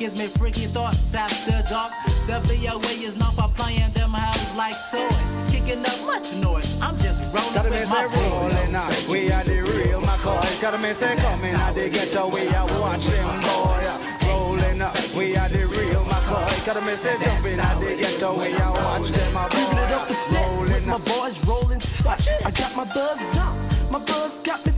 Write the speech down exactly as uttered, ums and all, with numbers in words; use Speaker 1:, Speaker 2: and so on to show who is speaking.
Speaker 1: gives me freaky thoughts after dark. The V O A is known for playing them hoes like toys, kicking up much noise. I'm just rolling
Speaker 2: Gotta
Speaker 1: with
Speaker 2: miss
Speaker 1: my
Speaker 2: it rolling out. We are the real McCoy. Gotta miss it coming out the ghetto. We are watch them boy. Rolling up. We are the real McCoy. Gotta miss it jumping out the ghetto. We are watch them boy.
Speaker 3: Rolling up. My boys rolling tight. I got my buzz up. My buzz got me